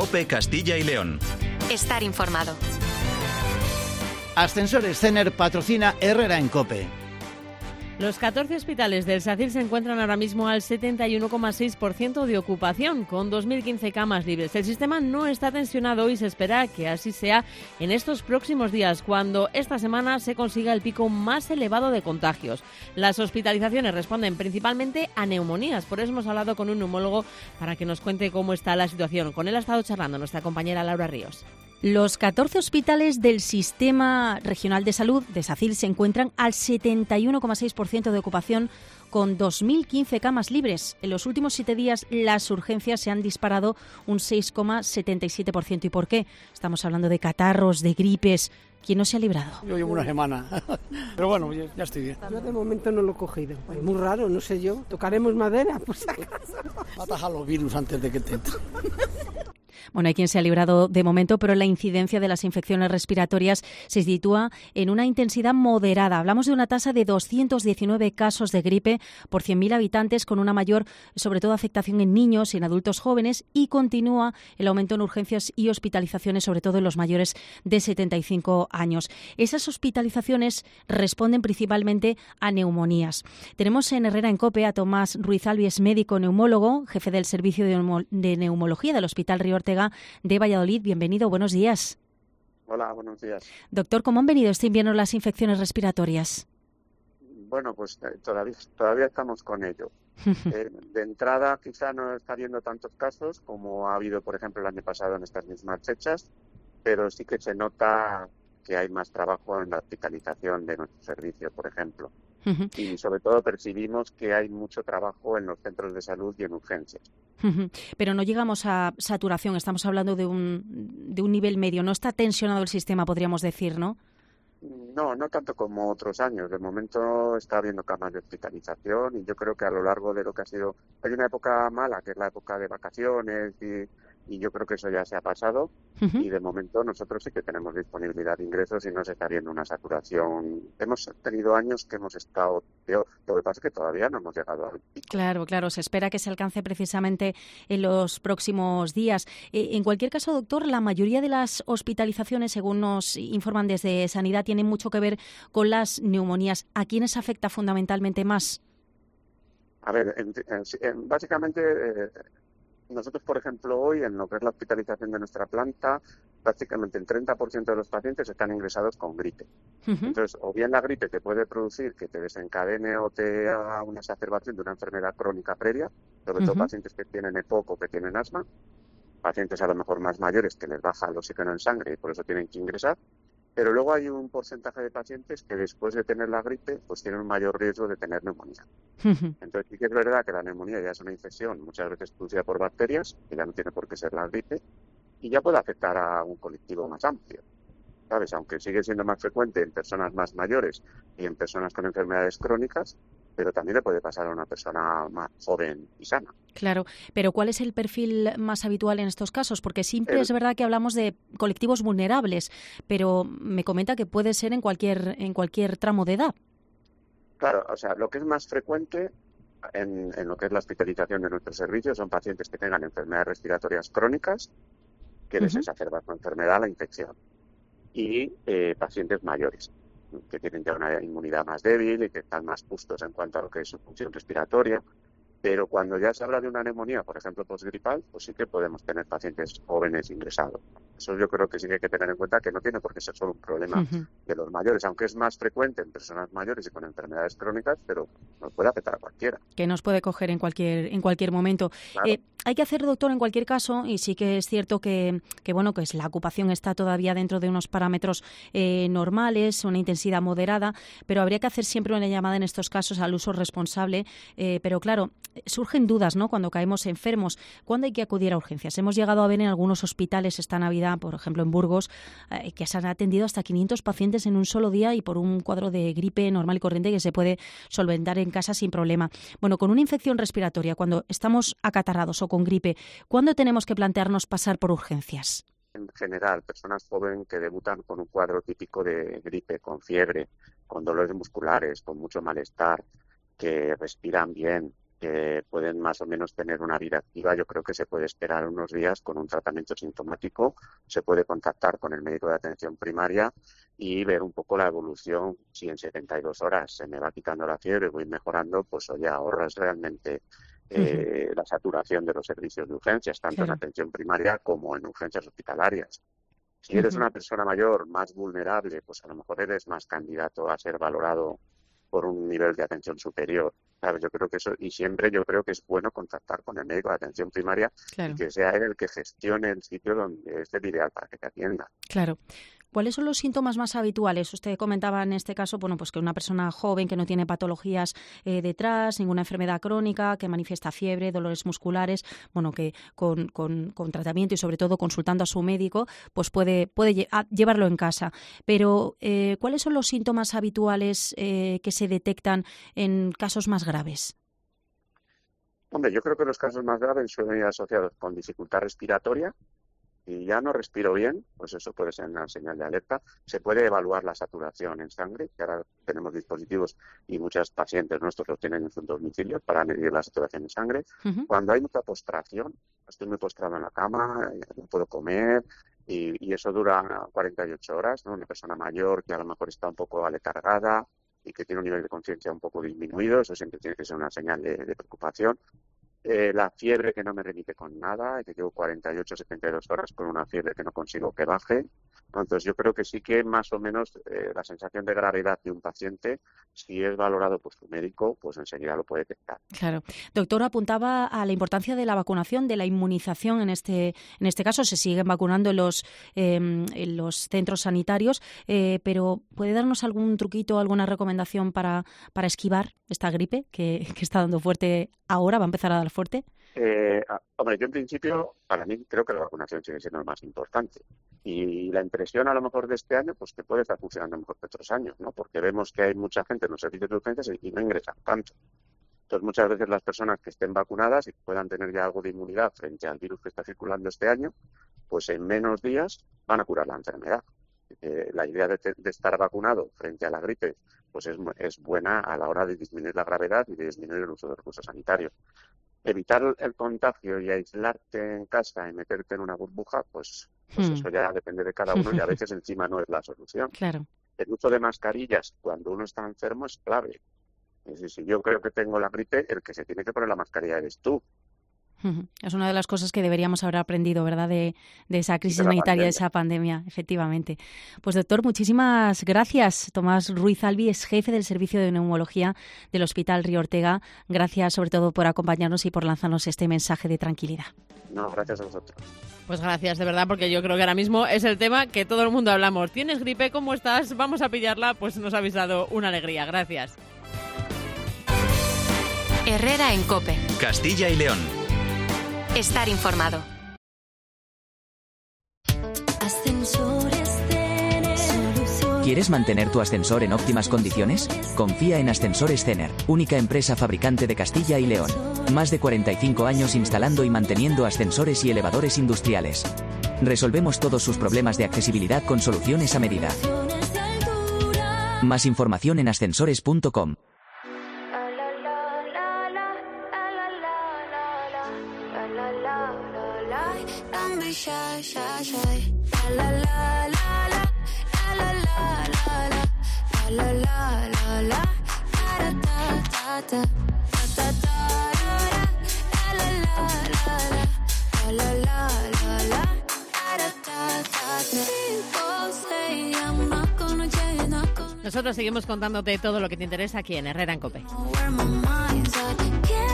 COPE Castilla y León. Estar informado. Ascensores Cener patrocina Herrera en COPE. Los 14 hospitales del SACIR se encuentran ahora mismo al 71,6% de ocupación, con 2.015 camas libres. El sistema no está tensionado y se espera que así sea en estos próximos días, cuando esta semana se consiga el pico más elevado de contagios. Las hospitalizaciones responden principalmente a neumonías. Por eso hemos hablado con un neumólogo para que nos cuente cómo está la situación. Con él ha estado charlando nuestra compañera Laura Ríos. Los 14 hospitales del Sistema Regional de Salud de SACIR se encuentran al 71,6% de ocupación, con 2.015 camas libres. En los últimos 7 días las urgencias se han disparado un 6,77%. ¿Y por qué? Estamos hablando de catarros, de gripes. ¿Quién no se ha librado? Yo llevo una semana, pero bueno, ya estoy bien. Yo de momento no lo he cogido. Es muy raro, no sé yo. ¿Tocaremos madera? Pues acaso. Ataja los virus antes de que te entren. Bueno, hay quien se ha librado de momento, pero la incidencia de las infecciones respiratorias se sitúa en una intensidad moderada. Hablamos de una tasa de 219 casos de gripe por 100.000 habitantes, con una mayor, sobre todo, afectación en niños y en adultos jóvenes, y continúa el aumento en urgencias y hospitalizaciones, sobre todo en los mayores de 75 años. Esas hospitalizaciones responden principalmente a neumonías. Tenemos en Herrera en COPE a Tomás Ruiz Albies, médico neumólogo, jefe del servicio de neumología del Hospital Río Ortega de Valladolid. Bienvenido, buenos días. Hola, buenos días. Doctor, ¿cómo han venido este invierno las infecciones respiratorias? Bueno, pues todavía estamos con ello. De entrada quizá no está habiendo tantos casos como ha habido, por ejemplo, el año pasado en estas mismas fechas, pero sí que se nota que hay más trabajo en la hospitalización de nuestro servicio, por ejemplo. Y sobre todo percibimos que hay mucho trabajo en los centros de salud y en urgencias. Pero no llegamos a saturación, estamos hablando de un nivel medio. No está tensionado el sistema, podríamos decir, ¿no? No tanto como otros años. De momento está habiendo camas de hospitalización y yo creo que a lo largo de lo que ha sido... Hay una época mala, que es la época de vacaciones y yo creo que eso ya se ha pasado y de momento nosotros sí que tenemos disponibilidad de ingresos y no se está viendo una saturación. Hemos tenido años que hemos estado peor, lo que pasa es que todavía no hemos llegado al pico. Claro, se espera que se alcance precisamente en los próximos días. En cualquier caso, doctor, la mayoría de las hospitalizaciones, según nos informan desde Sanidad, tienen mucho que ver con las neumonías. ¿A quiénes afecta fundamentalmente más? A ver, básicamente... Nosotros, por ejemplo, hoy, en lo que es la hospitalización de nuestra planta, prácticamente el 30% de los pacientes están ingresados con gripe. Entonces, o bien la gripe te puede producir que te desencadene o te haga una exacerbación de una enfermedad crónica previa, sobre todo pacientes que tienen EPOC o que tienen asma, pacientes a lo mejor más mayores que les baja el oxígeno en sangre y por eso tienen que ingresar. Pero luego hay un porcentaje de pacientes que después de tener la gripe pues tienen un mayor riesgo de tener neumonía. Entonces sí que es verdad que la neumonía ya es una infección muchas veces producida por bacterias, que ya no tiene por qué ser la gripe, y ya puede afectar a un colectivo más amplio, ¿sabes? Aunque sigue siendo más frecuente en personas más mayores y en personas con enfermedades crónicas, pero también le puede pasar a una persona más joven y sana. Claro, pero ¿cuál es el perfil más habitual en estos casos? Porque siempre es verdad que hablamos de colectivos vulnerables, pero me comenta que puede ser en cualquier tramo de edad. Claro, o sea, lo que es más frecuente en lo que es la hospitalización de nuestros servicios son pacientes que tengan enfermedades respiratorias crónicas, que les exacerba su enfermedad, la infección, y pacientes mayores, que tienen ya una inmunidad más débil y que están más justos en cuanto a lo que es su función respiratoria. Pero cuando ya se habla de una neumonía, por ejemplo, postgripal, pues sí que podemos tener pacientes jóvenes ingresados. Eso yo creo que sí que hay que tener en cuenta que no tiene por qué ser solo un problema de los mayores, aunque es más frecuente en personas mayores y con enfermedades crónicas, pero nos puede afectar a cualquiera. Que nos puede coger en cualquier momento. Claro. Hay que hacer, doctor, en cualquier caso, y sí que es cierto que la ocupación está todavía dentro de unos parámetros normales, una intensidad moderada, pero habría que hacer siempre una llamada en estos casos al uso responsable. Pero claro, surgen dudas, ¿no?, cuando caemos enfermos. ¿Cuándo hay que acudir a urgencias? Hemos llegado a ver en algunos hospitales esta Navidad, por ejemplo en Burgos, que se han atendido hasta 500 pacientes en un solo día y por un cuadro de gripe normal y corriente que se puede solventar en casa sin problema. Bueno, con una infección respiratoria, cuando estamos acatarrados o con gripe, ¿cuándo tenemos que plantearnos pasar por urgencias? En general, personas jóvenes que debutan con un cuadro típico de gripe, con fiebre, con dolores musculares, con mucho malestar, que respiran bien, que pueden más o menos tener una vida activa, yo creo que se puede esperar unos días con un tratamiento sintomático, se puede contactar con el médico de atención primaria y ver un poco la evolución. Si en 72 horas se me va quitando la fiebre, voy mejorando, pues oye, ahorras realmente la saturación de los servicios de urgencias, tanto en atención primaria como en urgencias hospitalarias. Si eres una persona mayor, más vulnerable, pues a lo mejor eres más candidato a ser valorado por un nivel de atención superior, ¿sabes? Yo creo que eso, y siempre yo creo que es bueno contactar con el médico de atención primaria y que sea él el que gestione el sitio donde es el ideal para que te atienda. Claro. ¿Cuáles son los síntomas más habituales? Usted comentaba en este caso, bueno, pues que una persona joven que no tiene patologías detrás, ninguna enfermedad crónica, que manifiesta fiebre, dolores musculares, bueno, que con tratamiento y sobre todo consultando a su médico, pues puede llevarlo en casa. Pero, ¿cuáles son los síntomas habituales que se detectan en casos más graves? Hombre, yo creo que los casos más graves suelen ir asociados con dificultad respiratoria. Si ya no respiro bien, pues eso puede ser una señal de alerta. Se puede evaluar la saturación en sangre, que ahora tenemos dispositivos y muchos pacientes nuestros lo tienen en sus domicilios para medir la saturación en sangre. Cuando hay mucha postración, estoy muy postrado en la cama, no puedo comer y eso dura 48 horas, ¿no? Una persona mayor que a lo mejor está un poco aletargada y que tiene un nivel de conciencia un poco disminuido, eso siempre tiene que ser una señal de preocupación. La fiebre que no me remite con nada, que llevo 48, 72 horas con una fiebre que no consigo que baje. Entonces yo creo que sí que más o menos la sensación de gravedad de un paciente, si es valorado por su médico, pues enseguida lo puede detectar. Claro. Doctor, apuntaba a la importancia de la vacunación, de la inmunización en este caso. Se siguen vacunando en los centros sanitarios, pero ¿puede darnos algún truquito, alguna recomendación para esquivar esta gripe que está dando fuerte ahora, va a empezar a dar fuerte? Hombre, yo en principio, para mí creo que la vacunación sigue siendo lo más importante. Y la impresión a lo mejor de este año, pues que puede estar funcionando mejor que otros años, ¿no? Porque vemos que hay mucha gente en los servicios de urgencias y no ingresan tanto. Entonces, muchas veces las personas que estén vacunadas y puedan tener ya algo de inmunidad frente al virus que está circulando este año, pues en menos días van a curar la enfermedad. La idea de estar vacunado frente a la gripe pues es buena a la hora de disminuir la gravedad y de disminuir el uso de recursos sanitarios. Evitar el contagio y aislarte en casa y meterte en una burbuja, pues eso ya depende de cada uno y a veces encima no es la solución. Claro. El uso de mascarillas cuando uno está enfermo es clave. Es decir, si yo creo que tengo la gripe, el que se tiene que poner la mascarilla eres tú. Es una de las cosas que deberíamos haber aprendido, ¿verdad?, de esa crisis sanitaria, de esa pandemia, efectivamente. Pues doctor, muchísimas gracias. Tomás Ruiz Albi es jefe del Servicio de Neumología del Hospital Río Ortega. Gracias sobre todo por acompañarnos y por lanzarnos este mensaje de tranquilidad. No, gracias a vosotros. Pues gracias, de verdad, porque yo creo que ahora mismo es el tema que todo el mundo hablamos. ¿Tienes gripe? ¿Cómo estás? Vamos a pillarla. Pues nos habéis dado una alegría. Gracias. Herrera en COPE. Castilla y León. Estar informado. ¿Quieres mantener tu ascensor en óptimas condiciones? Confía en Ascensores Cener, única empresa fabricante de Castilla y León. Más de 45 años instalando y manteniendo ascensores y elevadores industriales. Resolvemos todos sus problemas de accesibilidad con soluciones a medida. Más información en ascensores.com. Nosotros seguimos contándote todo lo que te interesa aquí en Herrera en COPE.